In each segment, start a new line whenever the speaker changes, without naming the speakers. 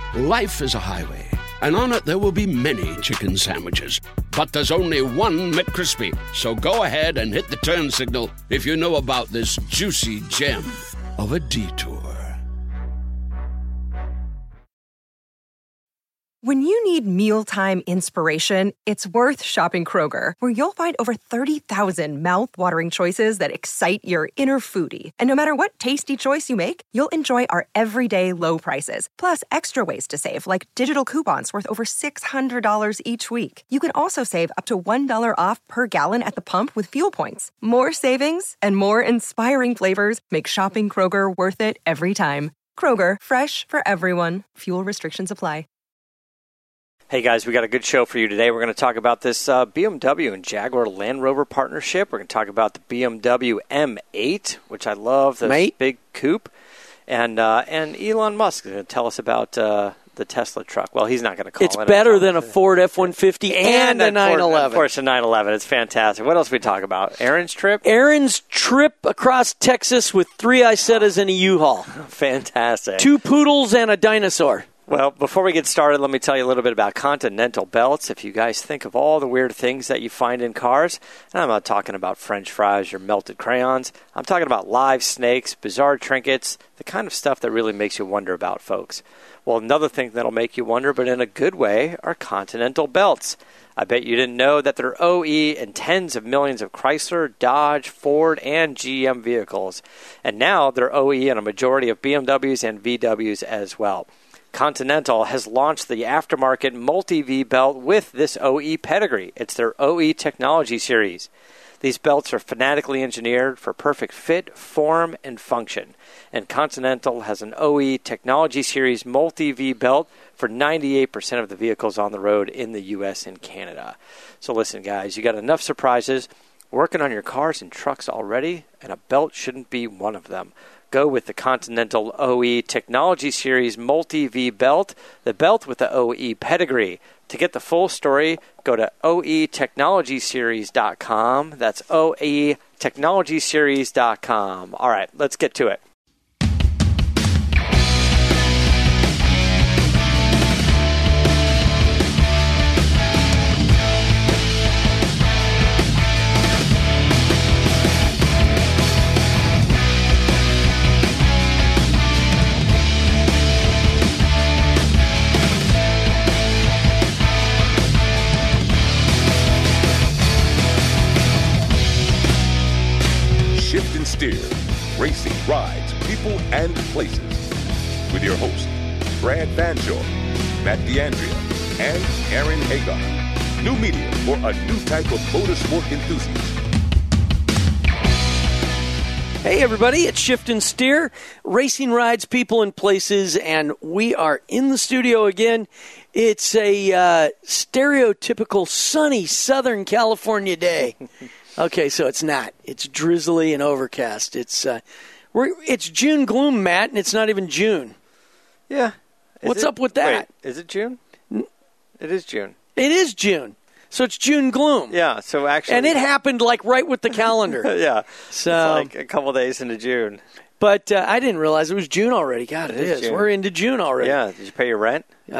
Life is a highway, and on it there will be many chicken sandwiches. But there's only one McCrispy. So go ahead and hit the turn signal if you know about this juicy gem of a detour.
When you need mealtime inspiration, it's worth shopping Kroger, where you'll find over 30,000 mouth-watering choices that excite your inner foodie. And no matter what tasty choice you make, you'll enjoy our everyday low prices, plus extra ways to save, like digital coupons worth over $600 each week. You can also save up to $1 off per gallon at the pump with fuel points. More savings and more inspiring flavors make shopping Kroger worth it every time. Kroger, fresh for everyone. Fuel restrictions apply.
Hey guys, we got a good show for you today. We're going to talk about this BMW and Jaguar Land Rover partnership. We're going to talk about the BMW M8, which I love, this big coupe. And Elon Musk is going to tell us about the Tesla truck. Well, he's not going to call it.
It's better than a Ford F-150 and a 911.
Of course, a 911. It's fantastic. What else we talk about? Aaron's trip?
Aaron's trip across Texas with 3 Isettas and a U-Haul.
Fantastic.
2 poodles and a dinosaur.
Well, before we get started, let me tell you a little bit about Continental Belts. If you guys think of all the weird things that you find in cars, and I'm not talking about French fries or melted crayons, I'm talking about live snakes, bizarre trinkets, the kind of stuff that really makes you wonder about, folks. Well, another thing that'll make you wonder, but in a good way, are Continental Belts. I bet you didn't know that they're OE in tens of millions of Chrysler, Dodge, Ford, and GM vehicles. And now they're OE in a majority of BMWs and VWs as well. Continental has launched the aftermarket multi-V belt with this OE pedigree. It's their OE Technology Series. These belts are fanatically engineered for perfect fit, form, and function. And Continental has an OE Technology Series multi-V belt for 98% of the vehicles on the road in the U.S. and Canada. So listen, guys, you got enough surprises working on your cars and trucks already, and a belt shouldn't be one of them. Go with the Continental OE Technology Series Multi-V belt, the belt with the OE pedigree. To get the full story, go to oetechnologyseries.com. That's oetechnologyseries.com. All right, let's get to it.
Shift and Steer, racing, rides, people, and places. With your hosts, Brad Fanshawe, Matt D'Andrea, and Aaron Hagar. New media for a new type of motorsport enthusiast.
Hey everybody, it's Shift and Steer, racing, rides, people, and places, and we are in the studio again. It's a stereotypical sunny Southern California day. Okay, so it's not. It's drizzly and overcast. It's June gloom, Matt, and it's not even June.
Yeah.
What's up with that?
Wait, is it June? It is June.
It is June. So it's June gloom.
Yeah, so actually...
And it happened like right with the calendar.
Yeah.
So
it's like a couple days into June.
But I didn't realize it was June already. God, it is. June. We're into June already.
Yeah. Did you pay your rent?
Who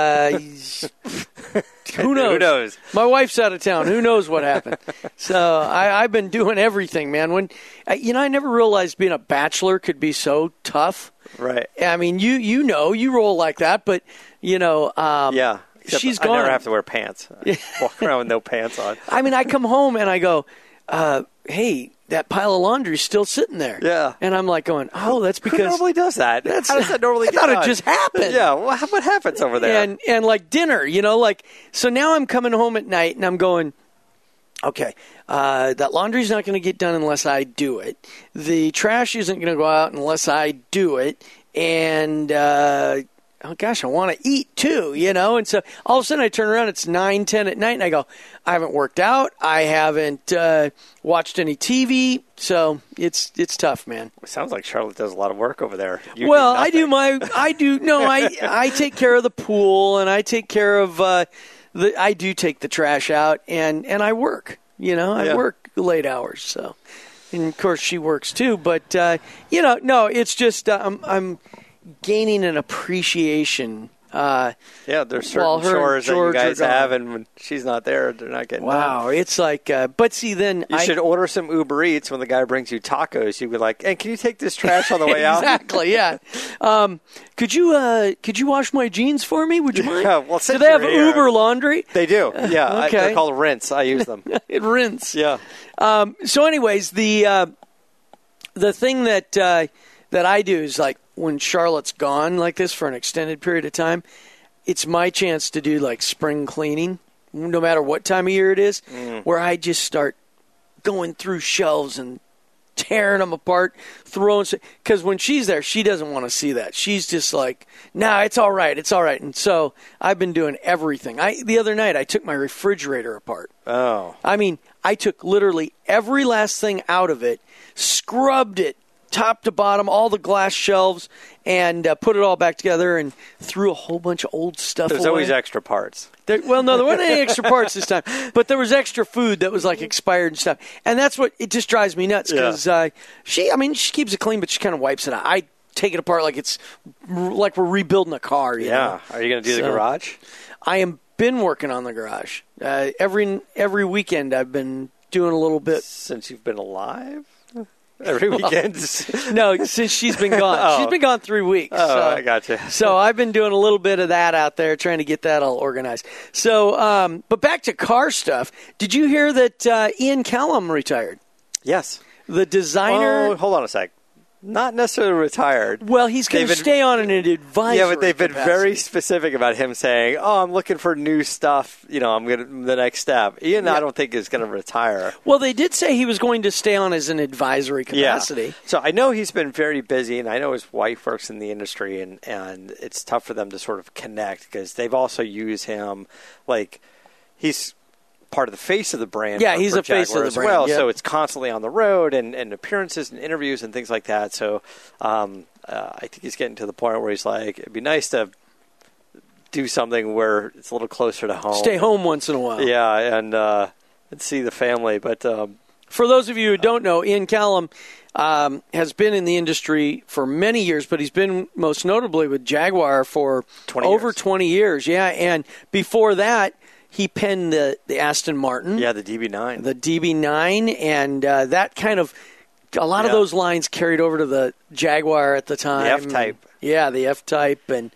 knows?
Who knows?
My wife's out of town. Who knows what happened? So I've been doing everything, man. When I never realized being a bachelor could be so tough.
Right.
I mean, you roll like that, but
yeah.
She's
I
gone.
never have to wear pants. I walk around with no pants on.
I mean, I come home and I go, hey, that pile of laundry is still sitting there.
Yeah.
And I'm like going, oh, that's because...
Who normally does that? How does that normally get
I thought
done?
it just happened.
Yeah, well, what happens over there?
And like dinner, so now I'm coming home at night and I'm going, okay, that laundry's not going to get done unless I do it. The trash isn't going to go out unless I do it. And... oh, gosh, I want to eat, too, And so all of a sudden I turn around, it's 9, 10 at night, and I go, I haven't worked out. I haven't watched any TV. So it's tough, man.
It sounds like Charlotte does a lot of work over there.
I take care of the pool, and I take care of I do take the trash out, and I work, I work late hours, so. And, of course, she works, too. But, no, it's just I'm gaining an appreciation
There's certain chores that you guys have, and when she's not there, they're not getting done.
It's like, but see, then
you should order some Uber Eats when the guy brings you tacos. You'd be like, "Hey, can you take this trash on the way out?"
Exactly, yeah. Could you wash my jeans for me? Would you mind?
Yeah, well,
do they have Uber laundry?
They do. Yeah,
okay.
They're called Rinse. I use them.
Rinse.
Yeah.
So, anyways, the thing that I do is like when Charlotte's gone like this for an extended period of time, it's my chance to do like spring cleaning, no matter what time of year it is, where I just start going through shelves and tearing them apart, because when she's there, she doesn't want to see that. She's just like, nah, it's all right. And so I've been doing everything. The other night, I took my refrigerator apart.
Oh.
I mean, I took literally every last thing out of it, scrubbed it top to bottom, all the glass shelves, and put it all back together and threw a whole bunch of old stuff away.
There's always extra parts.
No, there weren't any extra parts this time, but there was extra food that was like expired and stuff. And that's what, it just drives me nuts because she keeps it clean, but she kind of wipes it out. I take it apart like it's like we're rebuilding a car. You know?
Are you going to do the garage?
I am been working on the garage. Every weekend I've been doing a little bit.
Since you've been alive? Every weekend?
No, since she's been gone. She's been gone 3 weeks.
Oh, I gotcha.
So I've been doing a little bit of that out there, trying to get that all organized. So, but back to car stuff. Did you hear that Ian Callum retired?
Yes.
The designer.
Oh, hold on a sec. Not necessarily retired.
Well, he's going to stay on in an advisory.
Yeah, but they've been
capacity.
very specific about him saying, "Oh, I'm looking for new stuff. You know, I'm going to the next step." Ian, I don't think is going to retire.
Well, they did say he was going to stay on as an advisory capacity.
Yeah. So I know he's been very busy, and I know his wife works in the industry, and it's tough for them to sort of connect because they've also used him like he's part of the face of the brand.
Yeah, he's a face of the brand.
Well,
yep.
So it's constantly on the road and appearances and interviews and things like that. So I think he's getting to the point where he's like, it'd be nice to do something where it's a little closer to home.
Stay home once in a while.
Yeah, and see the family. But
for those of you who don't know, Ian Callum has been in the industry for many years, but he's been most notably with Jaguar for over 20 years. Yeah, and before that, he penned the Aston Martin.
Yeah, the DB9.
The DB9, and that kind of, a lot of those lines carried over to the Jaguar at the time.
The F-Type.
Yeah, the F-Type. And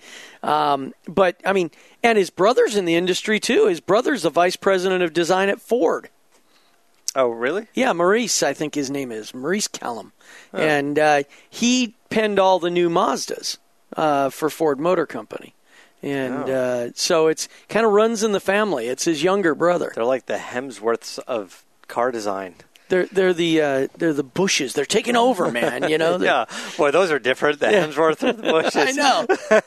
but, I mean, and his brother's in the industry, too. His brother's the vice president of design at Ford.
Oh, really?
Yeah, Maurice, I think his name is. Maurice Callum. Oh. And he penned all the new Mazdas for Ford Motor Company. And so it's kind of runs in the family. It's his younger brother.
They're like the Hemsworths of car design.
They're the Bushes. They're taking over, man. You know.
Yeah. Boy, those are different. The Hemsworth and the Bushes.
I know.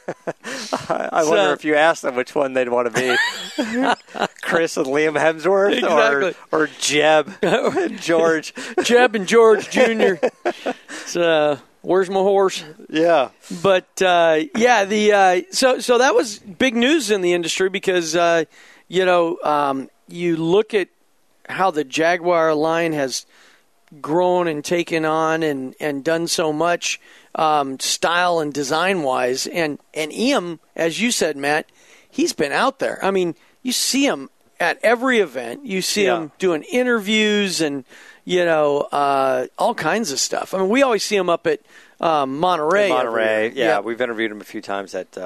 I wonder if you asked them which one they'd want to be. Chris and Liam Hemsworth,
exactly.
or Jeb and George.
Jeb and George Jr. So. Where's my horse?
Yeah.
But, so that was big news in the industry because, you look at how the Jaguar line has grown and taken on and done so much style and design-wise. And Ian, as you said, Matt, he's been out there. I mean, you see him at every event. You see him doing interviews and, all kinds of stuff. I mean, we always see him up at Monterey.
Yeah. We've interviewed him a few times at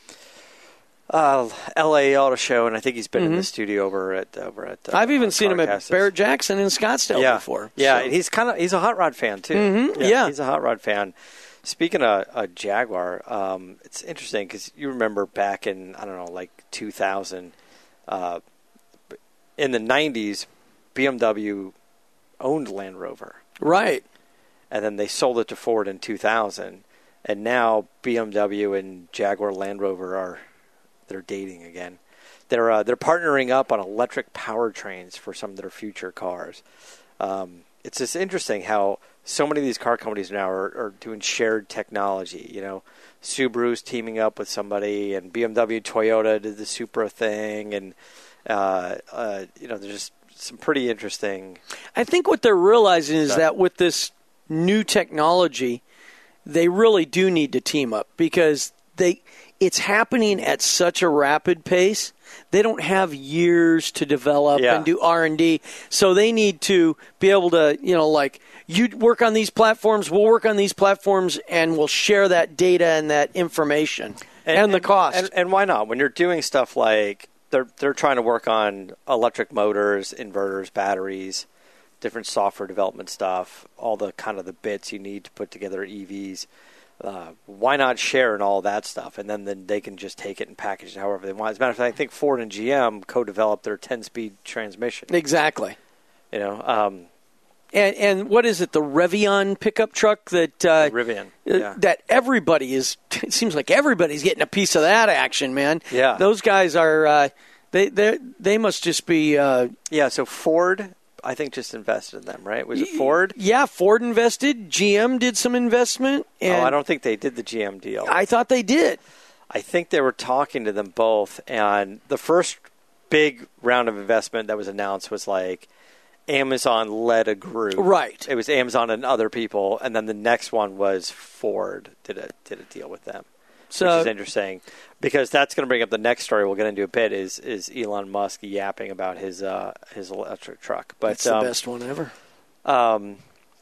L.A. Auto Show, and I think he's been in the studio over at
I've even seen him at Barrett Jackson in Scottsdale before.
Yeah,
so.
And he's a hot rod fan too.
Mm-hmm. Yeah,
he's a hot rod fan. Speaking of Jaguar, it's interesting because you remember back in like 2000, in the 90s, BMW owned Land Rover.
Right.
And then they sold it to Ford in 2000. And now BMW and Jaguar Land Rover they're dating again. They're partnering up on electric powertrains for some of their future cars. It's just interesting how so many of these car companies now are doing shared technology. Subaru's teaming up with somebody, and BMW and Toyota did the Supra thing, and there's just some pretty interesting.
I think what they're realizing is that with this new technology, they really do need to team up because it's happening at such a rapid pace. They don't have years to develop and do R&D, so they need to be able to, you work on these platforms, we'll work on these platforms, and we'll share that data and that information and the cost.
And why not? When you're doing stuff like they're trying to work on electric motors, inverters, batteries, different software development stuff, all the kind of the bits you need to put together EVs. Why not share in all that stuff? And then they can just take it and package it however they want. As a matter of fact, I think Ford and GM co-developed their 10-speed transmission.
Exactly.
And
what is it? The Rivian pickup truck that
Rivian,
that everybody is. It seems like everybody's getting a piece of that action, man.
Yeah,
those guys are. They must just be.
So Ford, I think, just invested in them, right? Was it Ford?
Yeah, Ford invested. GM did some investment. And
I don't think they did the GM deal.
I thought they did.
I think they were talking to them both, and the first big round of investment that was announced was like Amazon led a group.
Right.
It was Amazon and other people, and then the next one was Ford did a deal with them. Which is interesting because that's going to bring up the next story we'll get into a bit is Elon Musk yapping about his electric truck. But
it's the best one ever.
But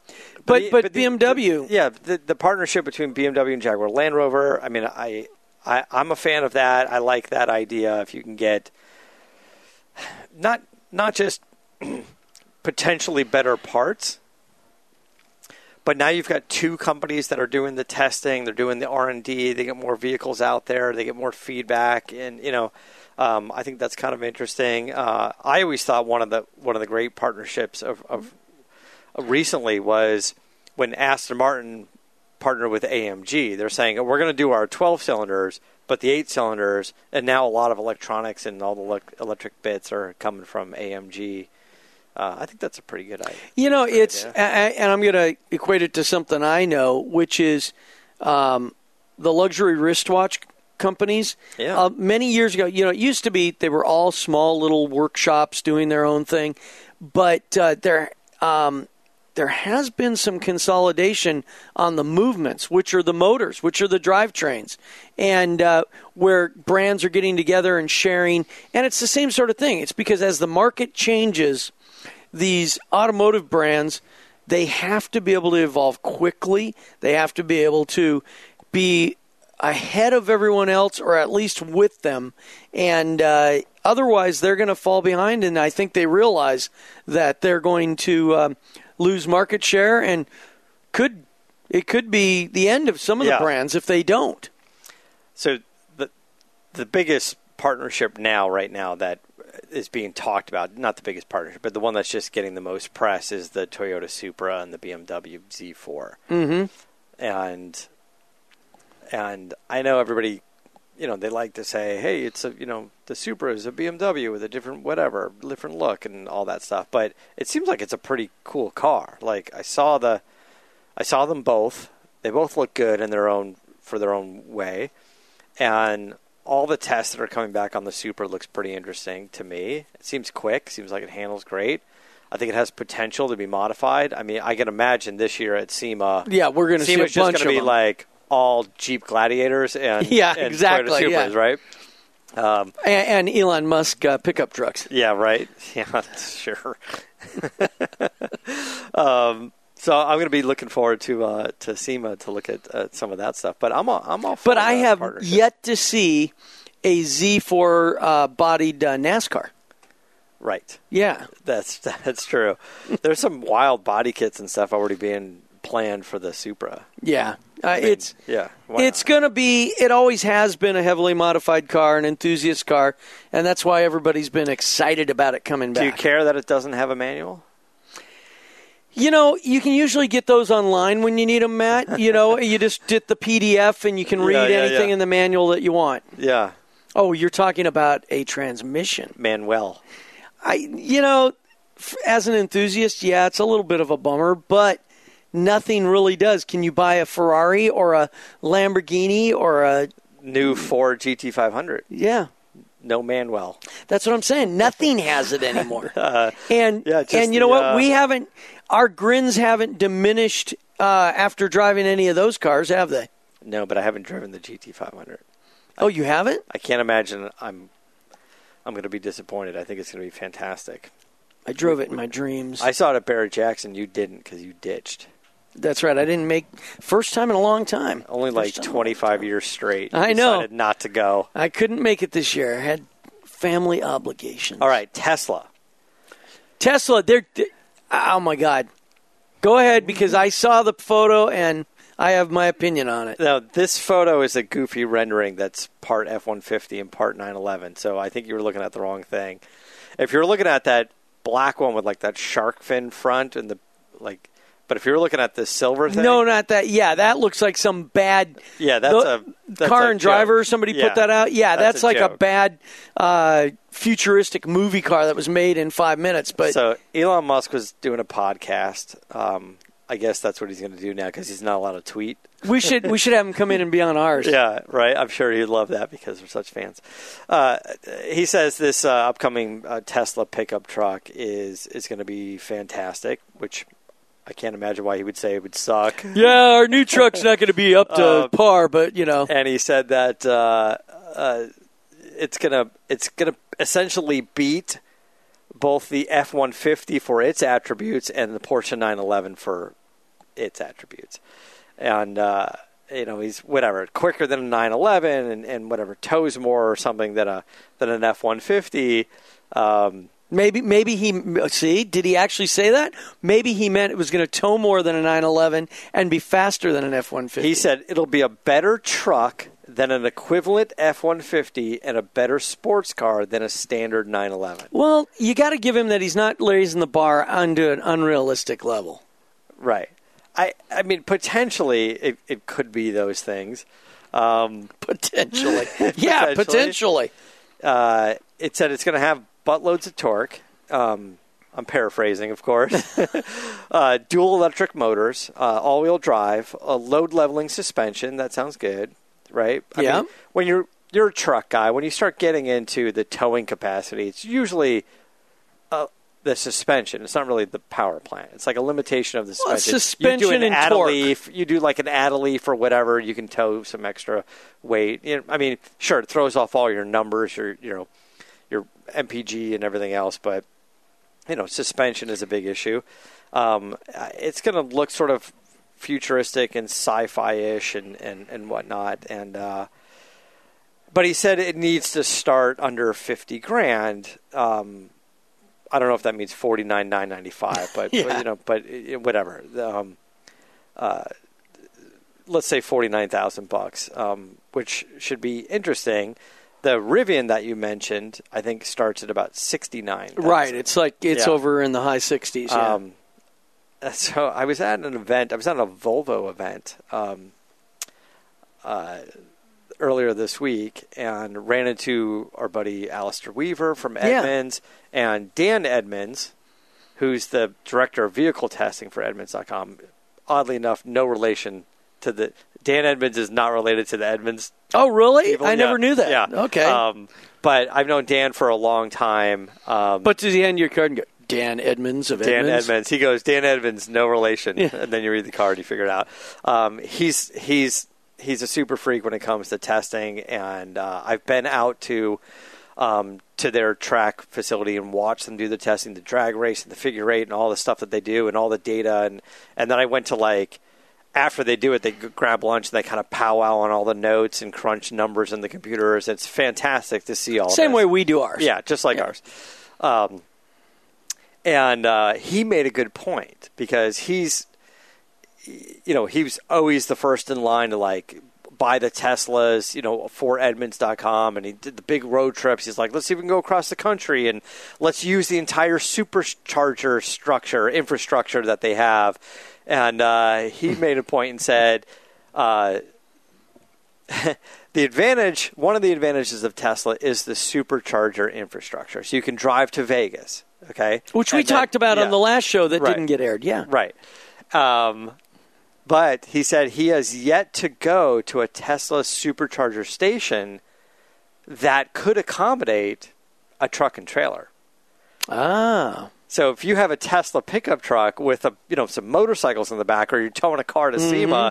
BMW,
the partnership between BMW and Jaguar Land Rover. I mean, I'm a fan of that. I like that idea. If you can get not just potentially better parts, but now you've got two companies that are doing the testing, they're doing the R&D, they get more vehicles out there, they get more feedback, and I think that's kind of interesting. I always thought one of the great partnerships of recently was when Aston Martin partnered with AMG. They're saying we're going to do our 12 cylinders, but the 8 cylinders, and now a lot of electronics and all the electric bits are coming from AMG. I think that's a pretty good idea.
And I'm going to equate it to something I know, which is the luxury wristwatch companies.
Yeah.
Many years ago, it used to be they were all small little workshops doing their own thing, but there has been some consolidation on the movements, which are the motors, which are the drivetrains, and where brands are getting together and sharing. And it's the same sort of thing. It's because as the market changes, these automotive brands, they have to be able to evolve quickly. They have to be able to be ahead of everyone else, or at least with them. And otherwise, they're going to fall behind. And I think they realize that they're going to lose market share, and it could be the end of some of the brands if they don't.
So the biggest partnership right now that is being talked about, not the biggest partnership, but the one that's just getting the most press is the Toyota Supra and the BMW Z4.
Mm-hmm.
And I know everybody, they like to say, hey, it's the Supra is a BMW with a different look and all that stuff. But it seems like it's a pretty cool car. Like I saw them both. They both look good in their own way. And all the tests that are coming back on the Supra looks pretty interesting to me. It seems quick. Seems like it handles great. I think it has potential to be modified. I mean, I can imagine this year at SEMA.
Yeah, we're going to see a bunch of them.
SEMA's just going to be like all Jeep Gladiators and
exactly,
Toyota Supras, right?
And Elon Musk pickup trucks.
Yeah, right. Yeah, sure. So I'm going to be looking forward to SEMA to look at some of that stuff. But I'm all for
But I have yet to see a Z4 bodied NASCAR.
Right.
Yeah,
that's true. There's some wild body kits and stuff already being planned for the Supra.
Yeah.
It's
going to be, it always has been a heavily modified car, an enthusiast car, and that's why everybody's been excited about it coming back.
Do you care that it doesn't have a manual?
You can usually get those online when you need them, Matt. You just get the PDF and you can read anything in the manual that you want.
Yeah.
Oh, you're talking about a transmission.
Manuel.
As an enthusiast, it's a little bit of a bummer, but nothing really does. Can you buy a Ferrari or a Lamborghini or a
new Ford GT500?
Yeah.
No manual.
That's what I'm saying. Nothing has it anymore. And you know what? Our grins haven't diminished after driving any of those cars, have they?
No, but I haven't driven the GT500.
Oh, you haven't?
I can't imagine I'm going to be disappointed. I think it's going to be fantastic.
I drove it in my dreams.
I saw it at Barrett Jackson. You didn't because you ditched.
That's right. I didn't make first time in a long time.
Only like 25 years straight.
I know.
Decided not to go.
I couldn't make it this year. I had family obligations.
All right, Tesla.
They're oh my God. Go ahead because I saw the photo and I have my opinion on it.
Now, this photo is a goofy rendering that's part F-150 and part 911, so I think you were looking at the wrong thing. If you're looking at that black one with like that shark fin front and but if you're looking at the silver thing,
no, not that. Yeah, that looks like some bad.
Yeah, that's
Car and Driver. Somebody put that out. Yeah, that's like a bad futuristic movie car that was made in 5 minutes. But
so Elon Musk was doing a podcast. I guess that's what he's going to do now because he's not allowed to tweet.
We should have him come in and be on ours.
Yeah, right. I'm sure he'd love that because we're such fans. He says this upcoming Tesla pickup truck is going to be fantastic, which I can't imagine why he would say it would suck.
Yeah, our new truck's not going to be up to par, but you know.
And he said that it's gonna essentially beat both the F-150 for its attributes and the Porsche 911 for its attributes. And he's quicker than a 911 and whatever, tows more or something than an F-150.
Maybe did he actually say that? Maybe he meant it was going to tow more than a 911 and be faster than an F-150.
He said it'll be a better truck than an equivalent F-150 and a better sports car than a standard 911.
Well, you got to give him that he's not raising the bar onto an unrealistic level.
Right. I mean, potentially it could be those things.
Potentially. Yeah, potentially.
It said it's going to have buttloads of torque. I'm paraphrasing, of course. Dual electric motors, all-wheel drive, a load-leveling suspension. That sounds good, right? I mean, when you're a truck guy, when you start getting into the towing capacity, it's usually the suspension. It's not really the power plant. It's like a limitation of the suspension.
Well, suspension and torque.
You do like an Adelleaf or whatever. You can tow some extra weight. I mean, sure, it throws off all your numbers, your MPG and everything else, but suspension is a big issue. It's going to look sort of futuristic and sci-fi-ish and whatnot. And but he said it needs to start under $50,000. I don't know if that means $49,995, but
yeah.
but whatever. Let's say $49,000, which should be interesting. The Rivian that you mentioned, I think, starts at about $69,000.
Right, it's over in the high 60s. Yeah.
So I was at an event. I was at a Volvo event earlier this week and ran into our buddy Alistair Weaver from Edmunds and Dan Edmunds, who's the director of vehicle testing for Edmunds.com. Oddly enough, no relation to the Dan Edmunds is not related to the Edmunds.
Oh, really?
People.
I never knew that.
Yeah.
Okay.
But I've known Dan for a long time.
But does he hand your card and go, Dan Edmunds of Edmunds?
Dan Edmunds. He goes, Dan Edmunds, no relation. Yeah. And then you read the card, you figure it out. He's a super freak when it comes to testing, and I've been out to their track facility and watched them do the testing, the drag race and the figure eight and all the stuff that they do and all the data. And then I went to after they do it, they grab lunch and they kind of powwow on all the notes and crunch numbers in the computers. It's fantastic to see all
Same
this.
way we do ours.
Yeah, just like ours. And he made a good point because he was always the first in line to buy the Teslas, for Edmunds.com, and he did the big road trips. He's like, let's see if we can go across the country and let's use the entire supercharger infrastructure that they have. And he made a point and said, one of the advantages of Tesla is the supercharger infrastructure. So you can drive to Vegas, okay?
Which we talked about on the last show that didn't get aired, yeah.
Right. But he said he has yet to go to a Tesla supercharger station that could accommodate a truck and trailer.
Ah.
So if you have a Tesla pickup truck with some motorcycles in the back, or you're towing a car to SEMA,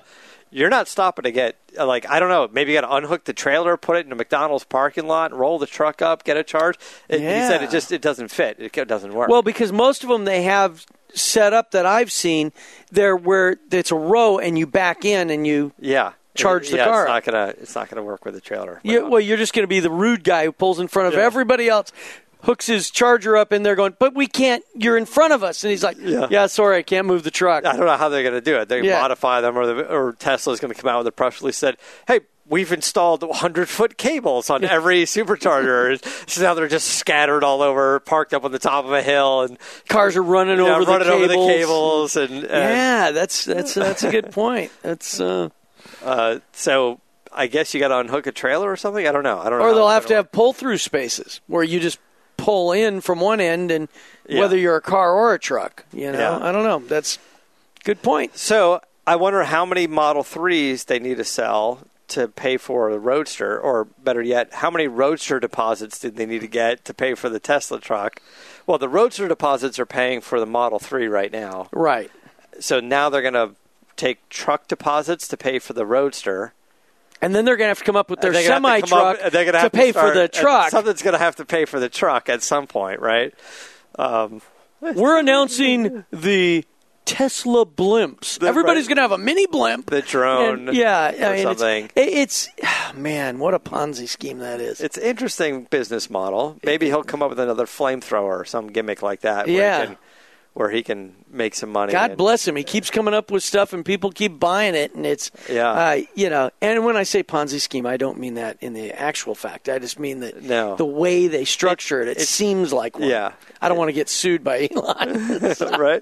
you're not stopping to get, like, I don't know, maybe you got to unhook the trailer, put it in a McDonald's parking lot, roll the truck up, get a charge. He said it doesn't fit. It doesn't work.
Well, because most of them they have set up that I've seen there where it's a row and you back in and you charge the car.
It's not gonna work with the trailer.
Well, you're just going to be the rude guy who pulls in front of everybody else, hooks his charger up in there going, but we can't, you're in front of us. And he's like, sorry, I can't move the truck.
I don't know how they're going to do it. They modify them, or Tesla's going to come out with a press release that said, hey, we've installed 100-foot cables on every supercharger. So now they're just scattered all over, parked up on the top of a hill, and
cars are running over the cables.
And
that's a good point. That's
so I guess you got to unhook a trailer or something. I don't know.
Or they'll have to have pull-through spaces where you just pull in from one end, and whether you're a car or a truck, I don't know. That's a good point.
So I wonder how many Model 3s they need to sell to pay for the Roadster, or better yet, how many Roadster deposits did they need to get to pay for the Tesla truck? Well, the Roadster deposits are paying for the Model 3 right now.
Right.
So now they're going to take truck deposits to pay for the Roadster.
And then they're going to have to come up with their semi-truck to pay for the truck.
Something's going to have to pay for the truck at some point, right?
We're announcing the Tesla blimps. Everybody's going to have a mini blimp.
The drone. Something.
It's man, what a Ponzi scheme that is.
It's an interesting business model. Maybe he'll come up with another flamethrower or some gimmick like that. Where he can make some money.
God bless him. He keeps coming up with stuff, and people keep buying it. And it's, and when I say Ponzi scheme, I don't mean that in the actual fact. I just mean that the way they structure it seems like one.
Yeah.
I don't want to get sued by Elon.
Right?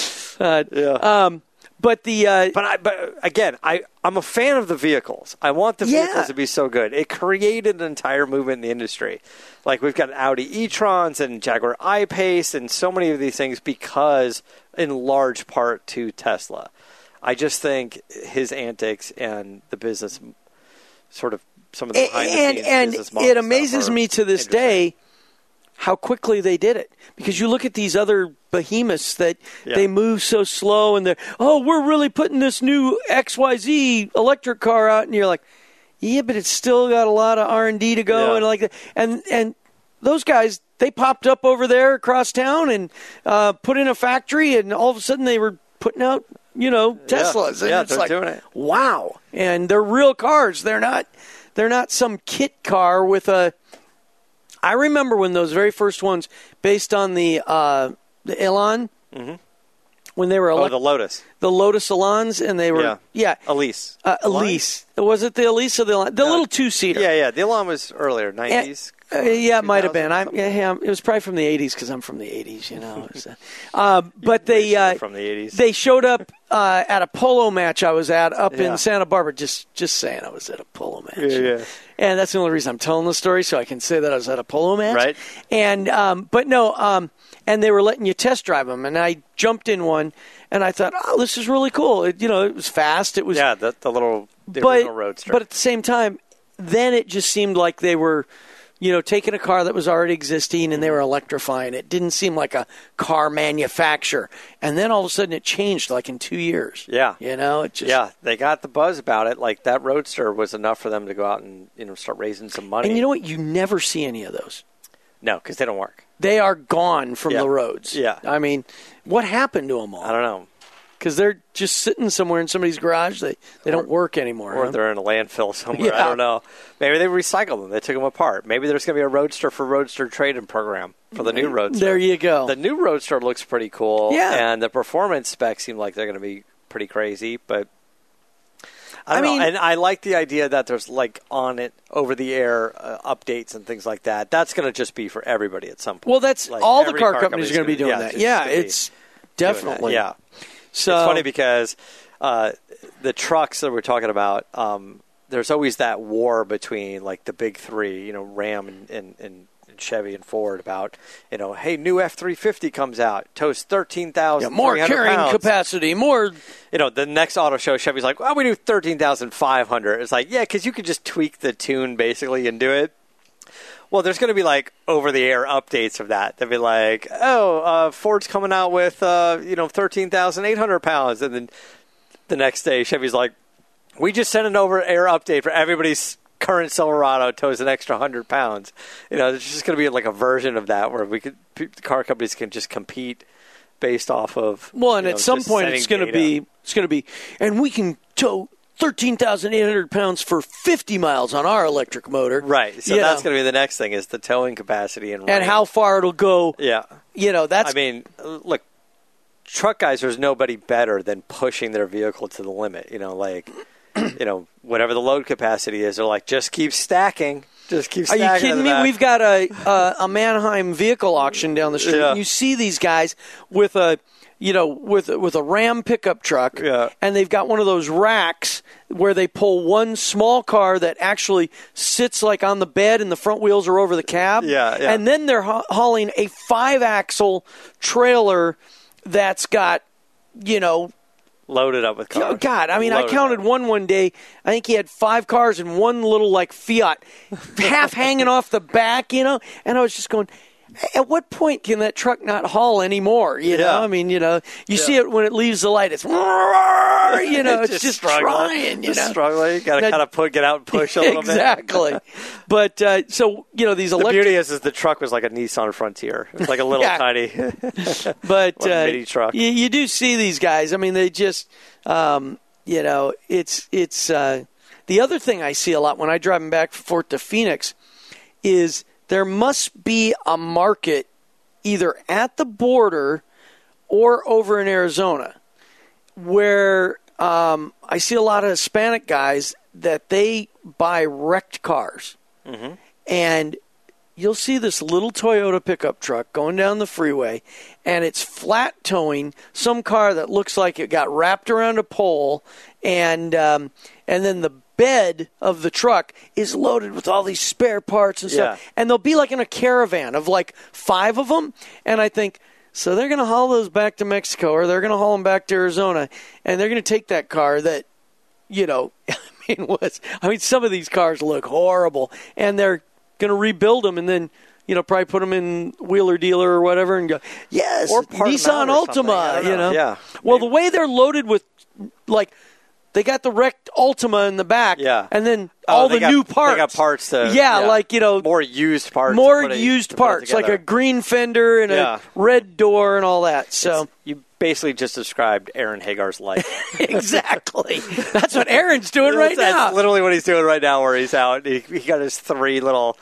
But
again, I'm a fan of the vehicles. I want the vehicles to be so good. It created an entire movement in the industry. Like we've got Audi e-trons and Jaguar I-Pace and so many of these things because, in large part, to Tesla. I just think his antics and the business, sort of some of the behind-the-scenes business models.
It amazes me to this day how quickly they did it. Because you look at these other behemoths that they move so slow, and we're really putting this new XYZ electric car out, and you're like, yeah, but it's still got a lot of R&D to go, and like that. And those guys, they popped up over there across town and put in a factory, and all of a sudden they were putting out, Teslas. And it's
they're
like,
doing it.
Wow. And they're real cars. They're not some kit car with a. I remember when those very first ones, based on the Elan, when they were
the Lotus.
The Lotus Elans, and they were
Elise.
Elise. Was it the Elise or the Elan? The little two-seater.
Yeah. The Elan was earlier, 90s.
It might have been. It was probably from the 80s because I'm from the 80s, But they
from the 80s.
They showed up at a polo match I was at up in Santa Barbara. Just saying, I was at a polo match.
Yeah.
And that's the only reason I'm telling the story, so I can say that I was at a polo match.
Right.
And and they were letting you test drive them, and I jumped in one, and I thought, oh, this is really cool. It was fast. It was
the original Roadster.
But at the same time, then it just seemed like they were, taking a car that was already existing and they were electrifying it. Didn't seem like a car manufacturer. And then all of a sudden it changed like in 2 years.
Yeah.
It just...
they got the buzz about it. Like that Roadster was enough for them to go out and, start raising some money.
And you know what? You never see any of those.
No, because they don't work.
They are gone from the roads.
Yeah.
I mean, what happened to them all?
I don't know.
Because they're just sitting somewhere in somebody's garage. They don't work anymore.
Or they're in a landfill somewhere. I don't know. Maybe they recycled them. They took them apart. Maybe there's going to be a Roadster for Roadster trade-in program for the new Roadster.
There you go.
The new Roadster looks pretty cool.
Yeah.
And the performance specs seem like they're going to be pretty crazy. But I don't know. And I like the idea that there's like on it, over-the-air updates and things like that. That's going to just be for everybody at some point.
Well, that's like all the car companies are going to be doing that. Yeah, it's definitely.
Yeah.
So,
it's funny because the trucks that we're talking about, there's always that war between like the big three, Ram and Chevy and Ford about, hey, new F-350 comes out, tows 13,000
more carrying capacity, more.
The next auto show, Chevy's like, well, we do 13,500. It's like, yeah, because you could just tweak the tune basically and do it. Well, there's going to be like over-the-air updates of that. They'll be like, Ford's coming out with 13,800 pounds, and then the next day Chevy's like, We just sent an over-air update for everybody's current Silverado tows an extra 100 pounds. There's just going to be like a version of that where the car companies can just compete based off of.
Well, and at some point it's going to be, and we can tow 13,800 pounds for 50 miles on our electric motor.
Right. So that's going to be the next thing is the towing capacity and
how far it'll go.
Yeah.
That's.
I mean, look, truck guys, there's nobody better than pushing their vehicle to the limit. Whatever the load capacity is, they're like, just keep stacking. Just keep stacking.
Are you kidding me? We've got a Manheim vehicle auction down the street.
Yeah.
And you see these guys with a Ram pickup truck, and they've got one of those racks where they pull one small car that actually sits like on the bed and the front wheels are over the cab.
Yeah.
And then they're hauling a 5-axle trailer that's got,
loaded up with cars.
God, I mean, I counted one day. I think he had 5 cars and one little like Fiat, half hanging off the back, And I was just going, at what point can that truck not haul anymore? I mean, you see it when it leaves the light. It's, it's just trying.
Just struggling. You got to kind of get out and push a little
exactly. But these
the beauty is the truck was like a Nissan Frontier. It's like a little tiny,
but
mini truck.
You do see these guys. I mean, they just, it's the other thing I see a lot when I drive them back and forth to Phoenix is there must be a market either at the border or over in Arizona where I see a lot of Hispanic guys that they buy wrecked cars.
Mm-hmm.
And you'll see this little Toyota pickup truck going down the freeway, and it's flat towing some car that looks like it got wrapped around a pole, and then the bed of the truck is loaded with all these spare parts and stuff.
Yeah.
And they'll be like in a caravan of like 5 of them. And I think, so they're going to haul those back to Mexico or they're going to haul them back to Arizona. And they're going to take that car that, some of these cars look horrible. And they're going to rebuild them and then, probably put them in Wheeler Dealer or whatever and go, yes,
or
Nissan Altima,
Yeah.
Well, the way they're loaded with, like, they got the wrecked Altima in the back, and then all the new parts.
They got parts to, more used parts.
Like a green fender and a red door and all that. So
you basically just described Aaron Hagar's life.
Exactly. That's what Aaron's doing right now.
That's literally what he's doing right now where he's out. He got his 3 little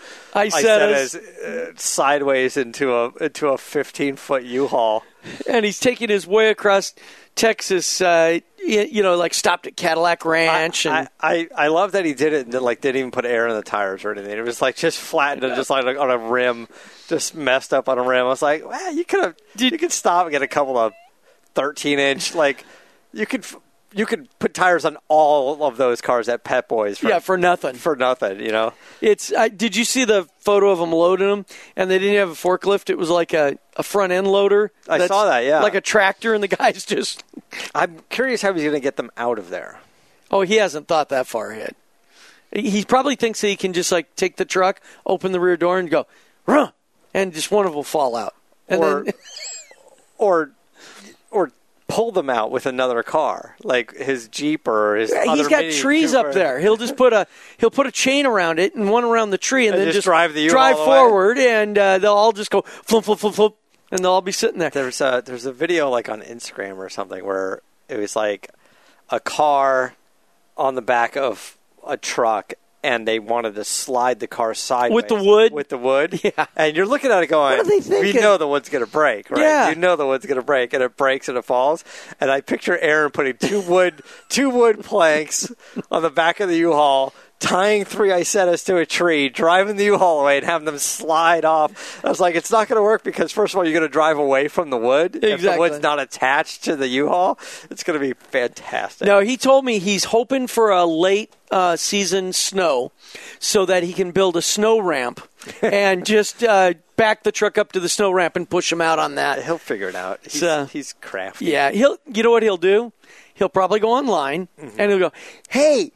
Isettas sideways into a 15-foot U-Haul.
And he's taking his way across Texas, like stopped at Cadillac Ranch.
I love that he did it and didn't even put air in the tires or anything. It was like just flattened and just like on a rim, just messed up on a rim. I was like, well, you could stop and get a couple of 13-inch, you could put tires on all of those cars at Pep Boys.
For nothing.
It's.
Did you see the photo of them loading them? And they didn't have a forklift. It was like a front end loader.
I saw that. Yeah,
like a tractor, and the guy's just.
I'm curious how he's going to get them out of there.
Oh, he hasn't thought that far ahead. He probably thinks that he can just take the truck, open the rear door, and go, run, and just one of them will fall out, and
or pull them out with another car, like his Jeep or his.
He's got trees up there. He'll just put a chain around it and one around the tree, and then just drive forward, and they'll all just go flump, flump, flump, flump, and they'll all be sitting there.
There's a video on Instagram or something where it was like a car on the back of a truck. And they wanted to slide the car sideways. With the wood?
Yeah.
And you're looking at it going,
what are they thinking?
We know the wood's going to break, right?
Yeah.
You know the wood's going to break, and it breaks and it falls. And I picture Aaron putting two wood planks on the back of the U-Haul, tying 3 Isettas to a tree, driving the U-Haul away, and having them slide off. I was like, it's not going to work because, first of all, you're going to drive away from the wood.
Exactly.
If the wood's not attached to the U-Haul, it's going to be fantastic.
No, he told me he's hoping for a late season snow so that he can build a snow ramp and just back the truck up to the snow ramp and push him out on that.
He'll figure it out. He's crafty.
Yeah, you know what he'll do? He'll probably go online and he'll go, hey,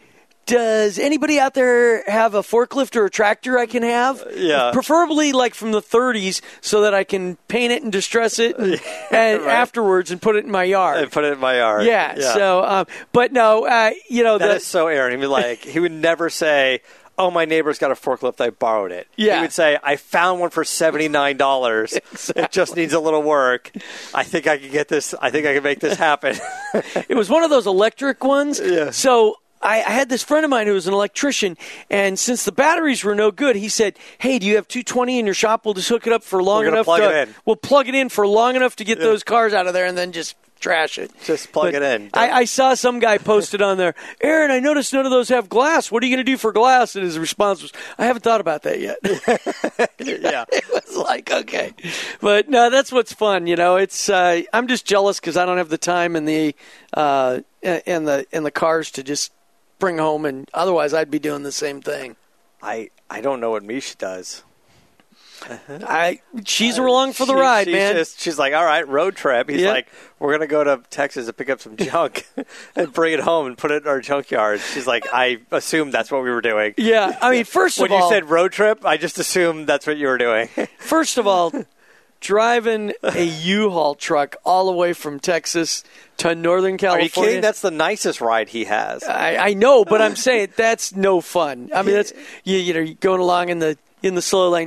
does anybody out there have a forklift or a tractor I can have?
Yeah.
Preferably like from the 30s so that I can paint it and distress it and
Right.
afterwards and put it in my yard.
I put it in my yard.
Yeah. So, but no,
That is so Aaron. He would never say, "Oh, my neighbor's got a forklift. I borrowed it."
Yeah.
He would say, "I found one for $79. It just needs a little work. I think I can get this. I think I can make this happen."
It was one of those electric ones.
Yeah.
So I had this friend of mine who was an electrician, and since the batteries were no good, he said, "Hey, do you have 220 in your shop? We'll just hook it up for long
We're gonna
enough.
plug it in.
We'll plug it in for long enough to get those cars out of there, and then just trash it.
Just plug it in.
I saw some guy posted on there, Aaron, I noticed none of those have glass. What are you going to do for glass? And his response was, I haven't thought about that yet.
Yeah.
It was like, okay. But no, that's what's fun. It's I'm just jealous because I don't have the time and the cars to just bring home, and otherwise I'd be doing the same thing.
I don't know what Misha does.
She's along for the ride, man.
She's like, all right, road trip. He's like, we're going to go to Texas to pick up some junk and bring it home and put it in our junkyard. She's like, I assumed that's what we were doing.
Yeah, I mean, first of all,
when you said road trip, I just assumed that's what you were doing.
First of all, driving a U-Haul truck all the way from Texas to Northern California.
Are you kidding? That's the nicest ride he has.
I know, but I'm saying that's no fun. I mean, that's you're going along in the slow lane,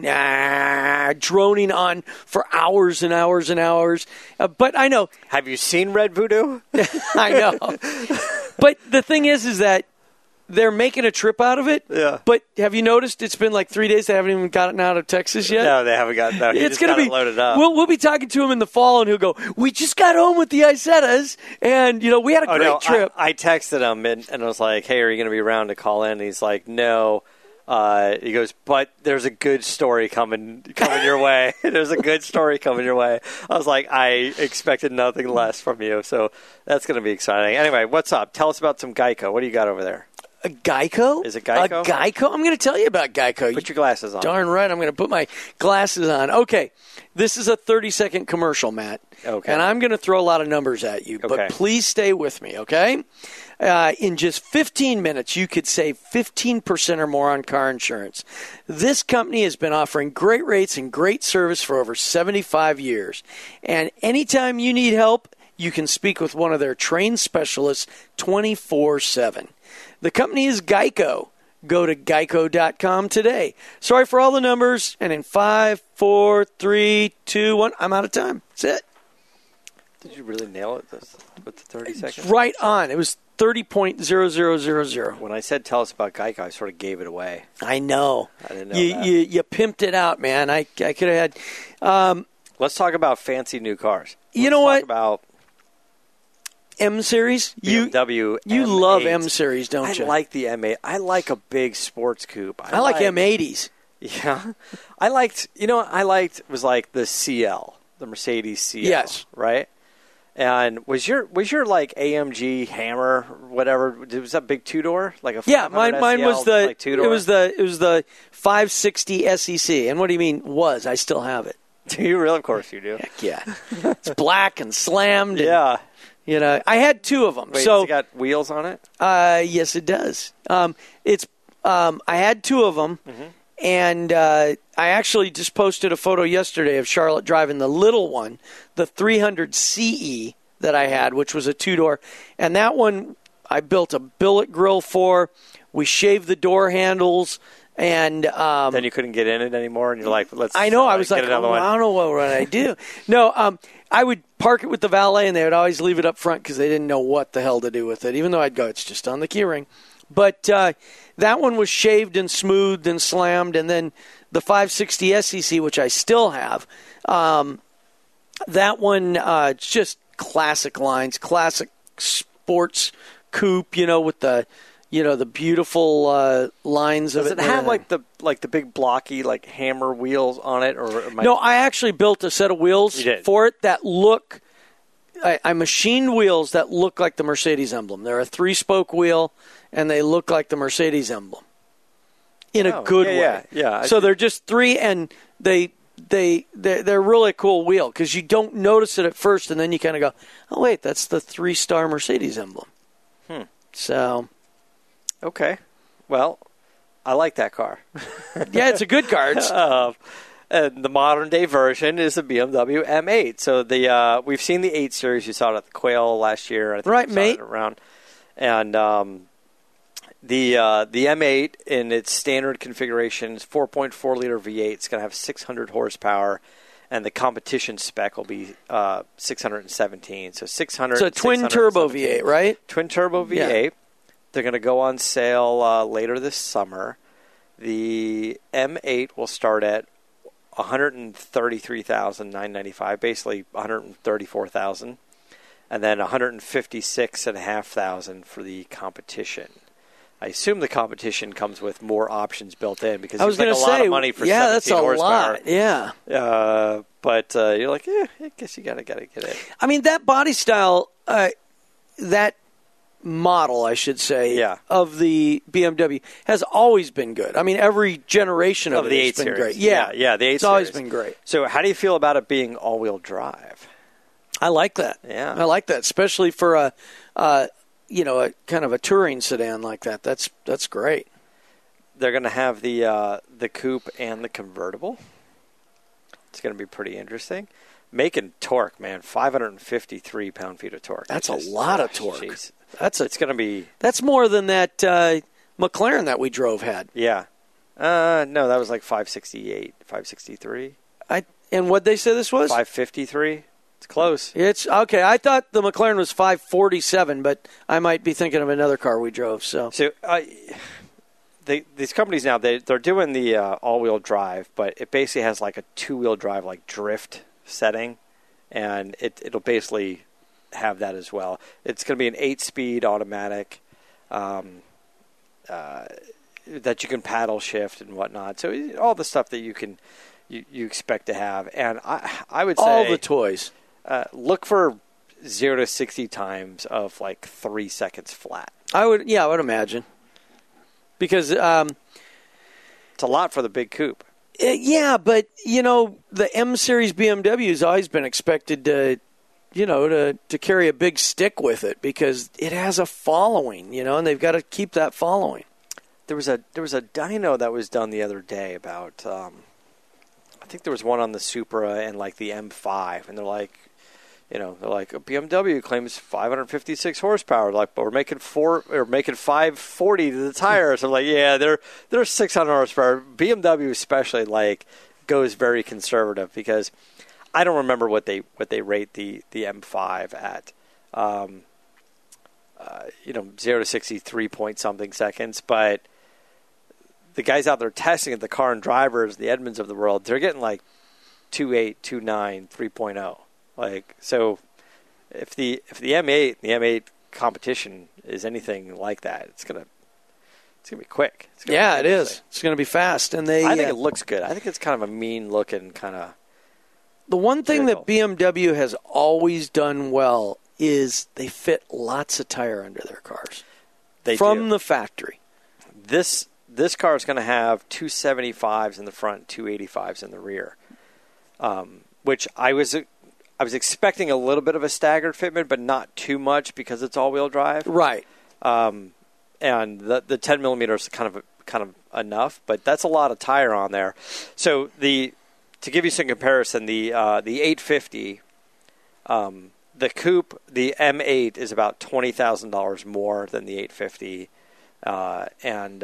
droning on for hours and hours and hours. But I know.
Have you seen Red Voodoo?
I know. But the thing is that they're making a trip out of it.
Yeah.
But have you noticed it's been like 3 days they haven't even gotten out of Texas yet?
No, they haven't gotten out.
It's going to be
loaded up.
We'll be talking to him in the fall, and he'll go, we just got home with the Isettas, and, we had a great trip.
I texted him, and I was like, hey, are you going to be around to call in? And he's like, no. He goes, but there's a good story coming your way. There's a good story coming your way. I was like, I expected nothing less from you, so that's going to be exciting. Anyway, what's up? Tell us about some Geico. What do you got over there?
A Geico?
Is it Geico?
A Geico? I'm going to tell you about Geico.
Put your glasses on.
Darn right, I'm going to put my glasses on. Okay, this is a 30-second commercial, Matt.
Okay.
And I'm going to throw a lot of numbers at you, but please stay with me, okay? In just 15 minutes, you could save 15% or more on car insurance. This company has been offering great rates and great service for over 75 years. And anytime you need help, you can speak with one of their trained specialists 24/7. The company is Geico. Go to geico.com today. Sorry for all the numbers. And in 5, 4, 3, 2, 1, I'm out of time. That's it.
Did you really nail it with the 30 seconds?
Right on. It was 30.0000.
When I said tell us about Geico, I sort of gave it away.
I know.
I didn't know that.
You pimped it out, man. I could have had.
Let's talk about fancy new cars.
You know what?
Talk about
M Series.
BMW.
You love M Series, don't you?
I like the M8. I like a big sports coupe.
I like M80s.
Yeah, I liked was like the CL, the Mercedes CL.
Yes.
Right. And was your like AMG Hammer, whatever? Was that big 2-door? Like a
mine was the
like 2-door?
It was the 560 SEC. And what do you mean was? I still have it.
Do you really? Of course you do.
Heck yeah. It's black and slammed.
Yeah.
And, I had two of them.
Wait,
so
has it got wheels on it?
Yes, it does. I had two of them. Mm-hmm. And I actually just posted a photo yesterday of Charlotte driving the little one, the 300CE that I had, which was a 2-door. And that one I built a billet grill for. We shaved the door handles. And
then you couldn't get in it anymore, and you're like, "Let's."
I know. I was like, I don't know what I do. No, I would park it with the valet, and they would always leave it up front because they didn't know what the hell to do with it. Even though I'd go, it's just on the keyring. But that one was shaved and smoothed and slammed, and then the 560 SEC, which I still have, that one just classic lines, classic sports coupe, with the. The beautiful lines of it.
Does it have like the big blocky like Hammer wheels on it, or
no? I actually built a set of wheels for it that look. I machined wheels that look like the Mercedes emblem. They're a 3-spoke wheel, and they look like the Mercedes emblem in a good way.
Yeah.
So they're just 3, and they're really a cool wheel because you don't notice it at first, and then you kind of go, "Oh wait, that's the 3-star Mercedes emblem." So.
Okay. Well, I like that car.
Yeah, it's a good car.
And the modern day version is the BMW M8. So we've seen the 8 Series. You saw it at the Quail last year. I think
right,
you saw
mate.
it around. And the M8 in its standard configuration is 4.4 liter V8. It's going to have 600 horsepower, and the competition spec will be 617. So 600.
So twin turbo V8, right?
Twin turbo V8.
Yeah.
They're going to go on sale later this summer. The M8 will start at $133,995, basically $134,000, and then $156,500 for the competition. I assume the competition comes with more options built in because it's like a lot of money for 17
that's a
horsepower.
lot. Yeah,
but you're like, I guess you gotta get it.
I mean, that body style, that model, I should say, of the BMW has always been good. I mean, every generation of it
the
has
8
been
Series.
great. Yeah,
the 8
it's always
Series.
been great.
So how do you feel about it being all-wheel drive?
I like that.
Yeah,
I like that, especially for a kind of a touring sedan like that. That's great.
They're going to have the coupe and the convertible. It's going to be pretty interesting. Making torque, man, 553 pound-feet of torque.
That's a lot of torque.
Geez.
It's
going to be.
That's more than that McLaren that we drove had.
Yeah. No, that was like 568, 563.
And what'd they say this was?
553. It's close.
It's okay. I thought the McLaren was 547, but I might be thinking of another car we drove. So
these companies now they're doing the all-wheel drive, but it basically has like a two-wheel drive, like drift setting, and it'll basically have that as well. It's going to be an 8-speed automatic that you can paddle shift and whatnot. So all the stuff that you expect to have, and I would say
all the toys.
Look for 0 to 60 times of like 3 seconds flat.
I would imagine, because it's
a lot for the big coupe.
Yeah, but the M Series BMW has always been expected to carry a big stick with it because it has a following, and they've got to keep that following.
There was a dyno that was done the other day about I think there was one on the Supra and like the M5, and they're like BMW claims 556 horsepower, like, but we're making 540 to the tires. I'm like, yeah, they're 600 horsepower. BMW especially like goes very conservative because I don't remember what they rate the M5 at. 0 to 60 3-point-something seconds, but the guys out there testing it, the car and drivers, the Edmunds of the world, they're getting like 2.8, 2.9, 3.0. Like, so if the M8 competition is anything like that, it's gonna be quick.
It is. It's gonna be fast, and
I think it looks good. I think it's kind of a mean looking kind of.
The one thing that BMW has always done well is they fit lots of tire under their cars. From the factory.
This car is going to have 275s in the front, 285s in the rear, which I was expecting a little bit of a staggered fitment, but not too much because it's all-wheel drive.
Right.
And the 10 millimeters is kind of enough, but that's a lot of tire on there. So to give you some comparison, the 850, the coupe, the M8 is about $20,000 more than the 850, and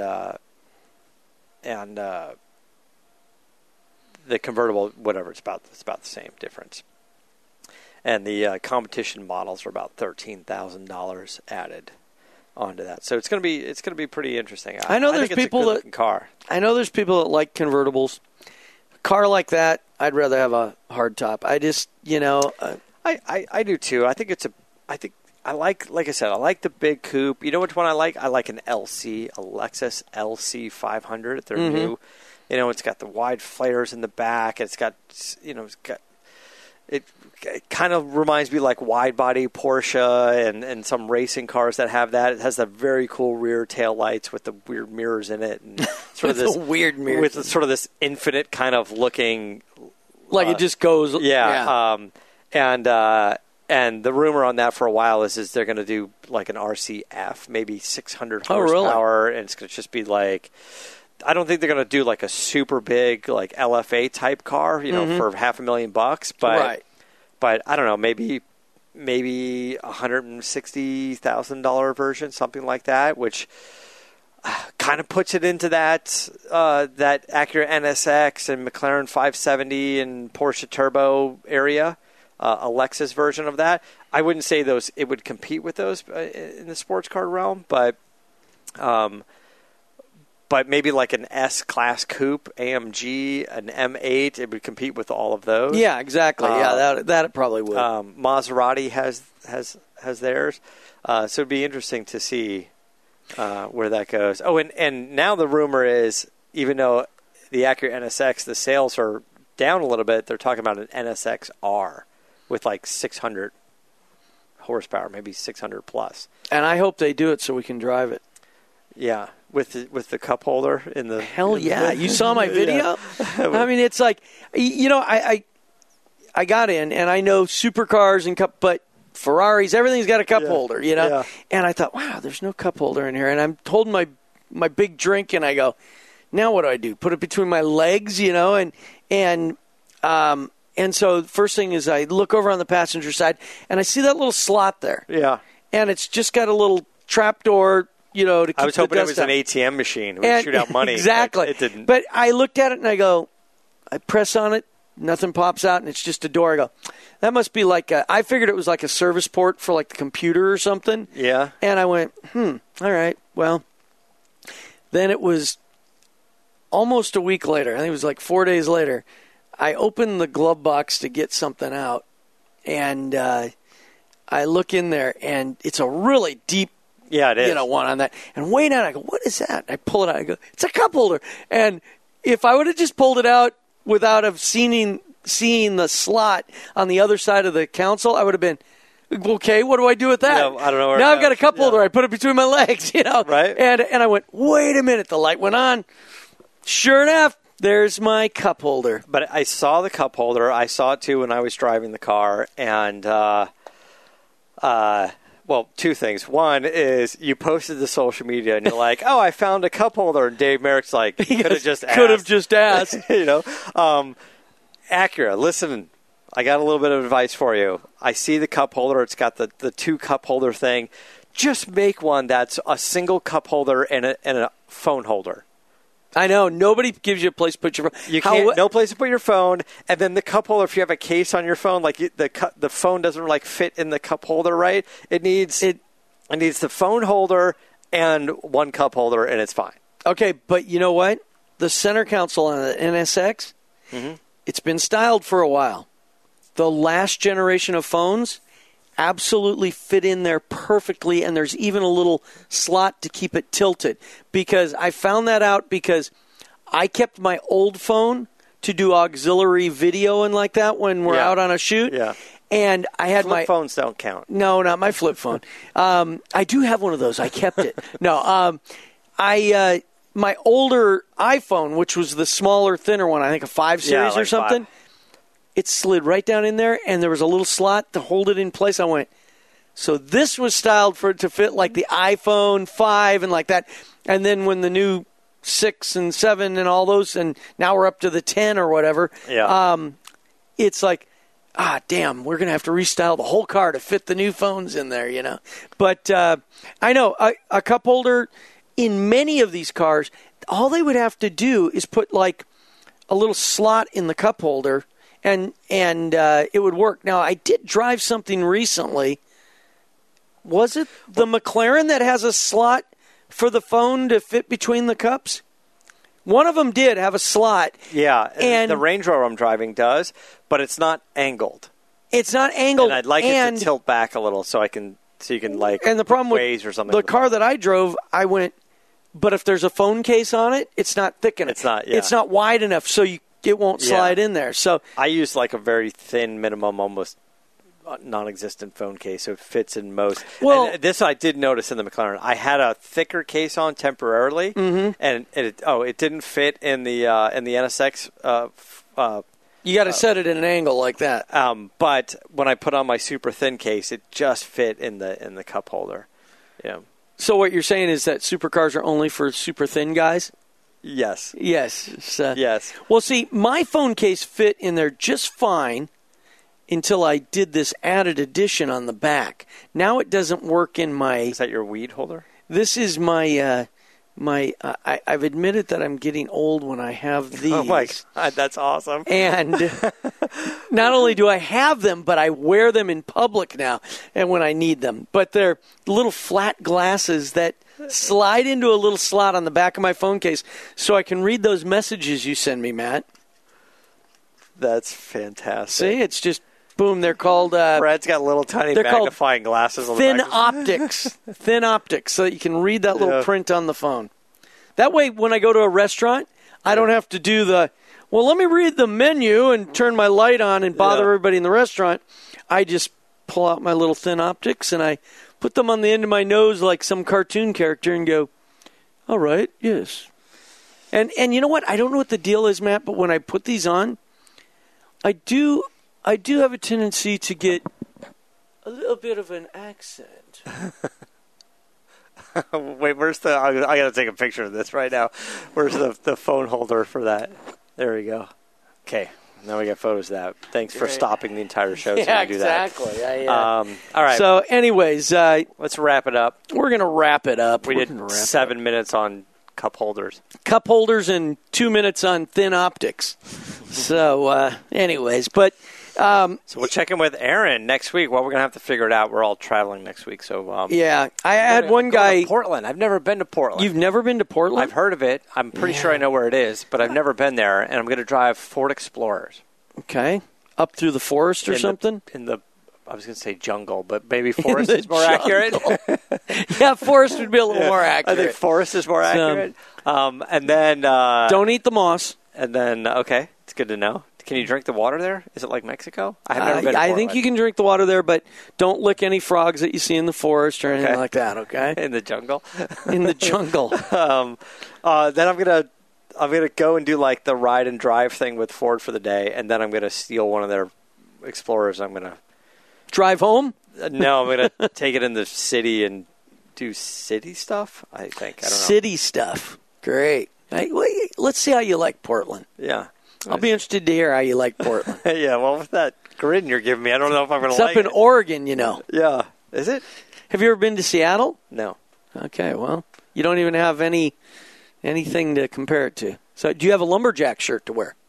the convertible, whatever, it's about the same difference. And the competition models are about $13,000 added onto that. So it's going to be pretty interesting.
I know there's people that like convertibles. A car like that, I'd rather have a hardtop. I just,
I do too. I think I like I said, I like the big coupe. You know which one I like? I like an LC, a Lexus LC 500. They're new. It's got the wide flares in the back. It kind of reminds me like wide body Porsche and some racing cars that have that. It has the very cool rear tail lights with the weird mirrors in it, and sort of this
weird mirrors
with sort of this infinite kind of looking,
like it just goes.
Yeah. And And the rumor on that for a while is they're going to do like an RCF, maybe 600 horsepower, and it's going to just be like, I don't think they're going to do like a super big like LFA type car, for $500,000, but I don't know, maybe $160,000 version, something like that, which kind of puts it into that Acura NSX and McLaren 570 and Porsche Turbo area. A Lexus version of that. I wouldn't say it would compete with those in the sports car realm, but maybe like an S-Class coupe, AMG, an M8, it would compete with all of those.
Yeah, exactly. That it probably would.
Maserati has theirs, so it'd be interesting to see where that goes. Oh, and now the rumor is, even though the Acura NSX, the sales are down a little bit, they're talking about an NSX-R with like 600 horsepower, maybe 600 plus.
And I hope they do it so we can drive it.
Yeah, with the cup holder in the...
Hell yeah. You saw my video? Yeah. I mean, it's like, I got in, and I know supercars and but Ferraris, everything's got a cup holder, Yeah. And I thought, wow, there's no cup holder in here. And I'm holding my big drink, and I go, now what do? Put it between my legs, And so the first thing is I look over on the passenger side, and I see that little slot there.
Yeah.
And it's just got a little trap door, to keep the dust out.
I was hoping it was an ATM machine. It would shoot out money.
Exactly.
It didn't.
But I looked at it, and I press on it, nothing pops out, and it's just a door. I go, that must be like I figured it was like a service port for like the computer or something.
Yeah.
And I went, all right, well. Then it was almost a week later. I think it was like 4 days later. I opened the glove box to get something out, and I look in there, and it's a really deep,
it is.
One on that. And way down, I go, what is that? I pull it out. I go, it's a cup holder. And if I would have just pulled it out without have seeing the slot on the other side of the console, I would have been, okay, what do I do with that?
I don't know where
now I've got a cup holder. I put it between my legs,
Right.
And I went, wait a minute. The light went on. Sure enough. There's my cup holder.
But I saw the cup holder. I saw it, too, when I was driving the car. And, two things. One is you posted to social media, and you're like, oh, I found a cup holder. And Dave Merrick's like, could have just asked.
Could have just asked.
Acura, listen, I got a little bit of advice for you. I see the cup holder. It's got the two cup holder thing. Just make one that's a single cup holder and a phone holder.
I know. Nobody gives you a place to put your phone.
You can't. No place to put your phone. And then the cup holder, if you have a case on your phone, like the phone doesn't fit in the cup holder, right? It needs the phone holder and one cup holder, and it's fine.
Okay, but you know what? The center console on the NSX, it's been styled for a while. The last generation of phones absolutely fit in there perfectly, and there's even a little slot to keep it tilted. Because I found that out because I kept my old phone to do auxiliary video and like that when we're out on a shoot.
Yeah.
And I had
flip phones don't count.
No, not my flip phone. I do have one of those. I kept it. No, my older iPhone, which was the smaller, thinner one, I think a 5 series or something. 5. It slid right down in there, and there was a little slot to hold it in place. I went, so this was styled for it to fit like the iPhone 5 and like that. And then when the new 6 and 7 and all those, and now we're up to the 10 or whatever, it's like, damn, we're going to have to restyle the whole car to fit the new phones in there, But I know a cup holder in many of these cars, all they would have to do is put like a little slot in the cup holder, and it would work. Now, I did drive something recently. Was it the McLaren that has a slot for the phone to fit between the cups? One of them did have a slot.
Yeah, and the Range Rover I'm driving does, but it's not angled.
It's not angled.
And I'd like it to tilt back a little so you can like
and the problem
ways
with
or something.
The car that I drove, I went, but if there's a phone case on it, it's not thick enough.
It's not. Yeah.
It's not wide enough, so it won't slide in there. So
I use like a very thin, minimum, almost non-existent phone case, so it fits in most.
Well,
and this I did notice in the McLaren. I had a thicker case on temporarily, and it didn't fit in the NSX
You got to set it at an angle like that.
But when I put on my super thin case, it just fit in the cup holder. Yeah.
So what you're saying is that supercars are only for super thin guys?
Yes.
Yes.
Yes.
Well, see, my phone case fit in there just fine until I did this added addition on the back. Now it doesn't work in my...
Is that your weed holder?
This is my... I've admitted that I'm getting old when I have these.
Oh, my God. That's awesome.
And not only do I have them, but I wear them in public now and when I need them. But they're little flat glasses that slide into a little slot on the back of my phone case so I can read those messages you send me, Matt.
That's fantastic.
See, it's just, boom, they're called...
Brad's got little tiny magnifying glasses on the
thin
back.
optics. Thin optics, so that you can read that little print on the phone. That way, when I go to a restaurant, I don't have to do well, let me read the menu and turn my light on and bother everybody in the restaurant. I just pull out my little thin optics and I put them on the end of my nose like some cartoon character and go, all right, yes. And you know what? I don't know what the deal is, Matt, but when I put these on, I do have a tendency to get a little bit of an accent.
Wait, where's the... I got to take a picture of this right now. Where's the phone holder for that? There we go. Okay, now we got photos of that. Thanks for stopping the entire show so you can do
exactly.
that. All right.
So anyways...
let's wrap it up.
We're going to wrap it up.
We did 7 minutes on cup holders.
Cup holders and 2 minutes on thin optics. So anyways, but...
so we'll check in with Aaron next week. Well, we're going to have to figure it out. We're all traveling next week. So
yeah, I had one guy...
Portland. I've never been to Portland.
You've never been to Portland?
I've heard of it. I'm pretty sure I know where it is, but I've never been there, and I'm going to drive Ford Explorers.
Okay. Up through the forest or something?
I was going to say jungle, but maybe forest is more accurate.
Yeah, forest would be a little more accurate.
I think forest is more accurate. And then...
don't eat the moss.
And then, okay, it's good to know. Can you drink the water there? Is it like Mexico? I have never been to Portland.
I think you can drink the water there, but don't lick any frogs that you see in the forest or anything like that, okay?
In the jungle?
In the jungle.
Then I'm gonna go and do like the ride and drive thing with Ford for the day, and then I'm gonna steal one of their Explorers. I'm gonna
drive home?
No, I'm gonna take it in the city and do city stuff. I think. I don't know.
City stuff. Great. Let's see how you like Portland.
Yeah.
I'll be interested to hear how you like Portland.
Yeah, well, with that grin you're giving me, I don't know if I'm going to like it.
It's up in Oregon, you know.
Yeah. Is it?
Have you ever been to Seattle?
No.
Okay, well, you don't even have anything to compare it to. So do you have a lumberjack shirt to wear?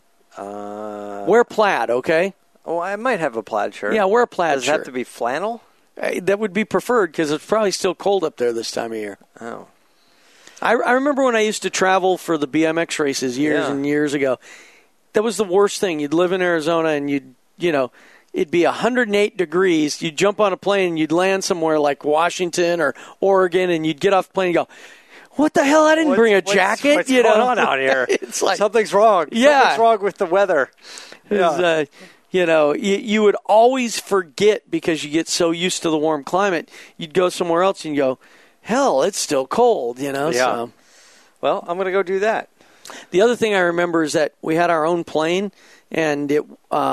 Wear plaid, okay?
Oh, I might have a plaid shirt.
Yeah, wear a plaid shirt.
Does it have to be flannel?
That would be preferred because it's probably still cold up there this time of year.
Oh.
I remember when I used to travel for the BMX races years and years ago. That was the worst thing. You'd live in Arizona and it'd be 108 degrees. You'd jump on a plane and you'd land somewhere like Washington or Oregon and you'd get off the plane and go, what the hell? I didn't bring a jacket.
What's going on out here?
It's like,
something's wrong.
Yeah.
Something's wrong with the weather. Yeah.
You would always forget because you get so used to the warm climate. You'd go somewhere else and you go, hell, it's still cold,
Yeah.
So.
Well, I'm going to go do that.
The other thing I remember is that we had our own plane, and the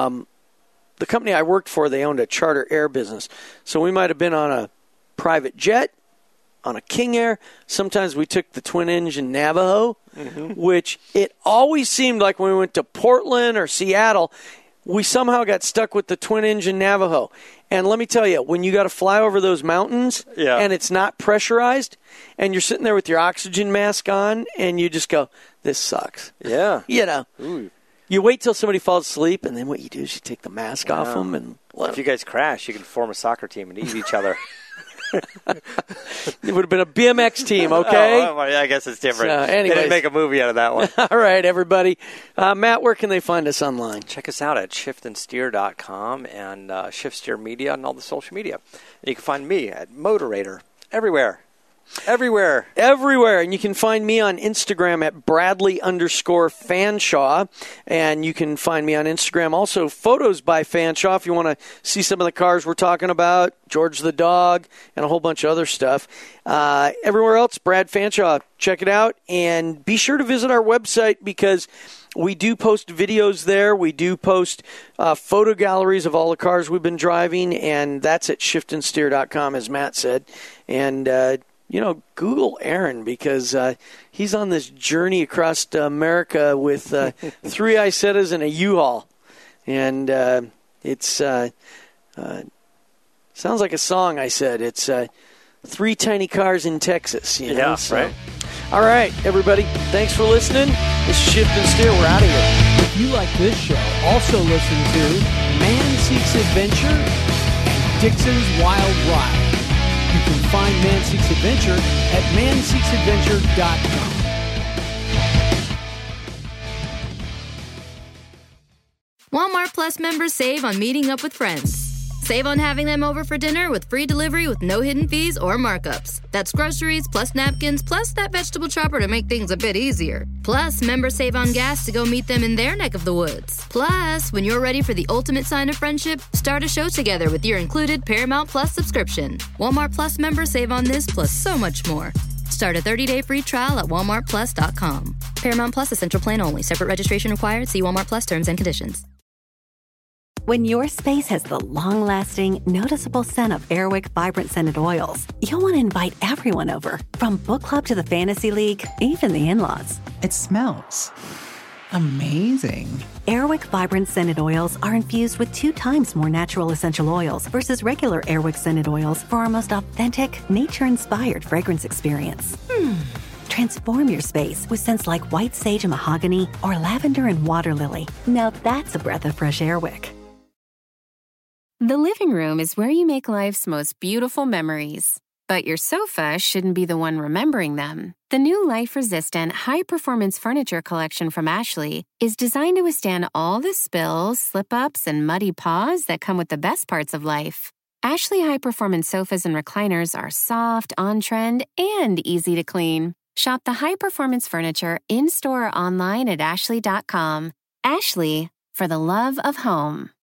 company I worked for, they owned a charter air business. So we might have been on a private jet, on a King Air. Sometimes we took the twin-engine Navajo, which it always seemed like when we went to Portland or Seattle, we somehow got stuck with the twin-engine Navajo. And let me tell you, when you got to fly over those mountains and it's not pressurized and you're sitting there with your oxygen mask on and you just go, this sucks.
Yeah.
Ooh. You wait till somebody falls asleep and then what you do is you take the mask off them. And
if you guys crash, you can form a soccer team and eat each other.
It would have been a BMX team, okay?
Oh, I guess it's different.
Anyways.
They didn't make a movie out of that one.
All right, everybody. Matt, where can they find us online?
Check us out at shiftandsteer.com and Shift Steer Media and all the social media. And you can find me at Motorator everywhere. Everywhere.
Everywhere. And you can find me on Instagram at Bradley_Fanshaw. And you can find me on Instagram also, Photos by Fanshaw, if you want to see some of the cars we're talking about, George the dog, and a whole bunch of other stuff. Everywhere else, Brad Fanshaw. Check it out. And be sure to visit our website because we do post videos there. We do post photo galleries of all the cars we've been driving, and that's at shiftandsteer.com, as Matt said. And, Google Aaron because he's on this journey across America with 3 Isettas and a U-Haul. And it's sounds like a song, I said. It's 3 tiny cars in Texas.
Yeah,
so.
right.
All right, everybody. Thanks for listening. This is Shift and Steer. We're out of here.
If you like this show, also listen to Man Seeks Adventure and Dixon's Wild Ride. You can find Man Seeks Adventure at manseeksadventure.com.
Walmart Plus members save on meeting up with friends. Save on having them over for dinner with free delivery with no hidden fees or markups. That's groceries, plus napkins, plus that vegetable chopper to make things a bit easier. Plus, members save on gas to go meet them in their neck of the woods. Plus, when you're ready for the ultimate sign of friendship, start a show together with your included Paramount Plus subscription. Walmart Plus members save on this plus so much more. Start a 30-day free trial at walmartplus.com. Paramount Plus Essential Plan only. Separate registration required. See Walmart Plus terms and conditions.
When your space has the long-lasting, noticeable scent of Airwick Vibrant Scented Oils, you'll want to invite everyone over, from book club to the fantasy league, even the in-laws.
It smells amazing.
Airwick Vibrant Scented Oils are infused with 2 times more natural essential oils versus regular Airwick Scented Oils for our most authentic, nature-inspired fragrance experience. Transform your space with scents like white sage and mahogany or lavender and water lily. Now that's a breath of fresh Airwick.
The living room is where you make life's most beautiful memories. But your sofa shouldn't be the one remembering them. The new life-resistant, high-performance furniture collection from Ashley is designed to withstand all the spills, slip-ups, and muddy paws that come with the best parts of life. Ashley high-performance sofas and recliners are soft, on-trend, and easy to clean. Shop the high-performance furniture in-store or online at ashley.com. Ashley, for the love of home.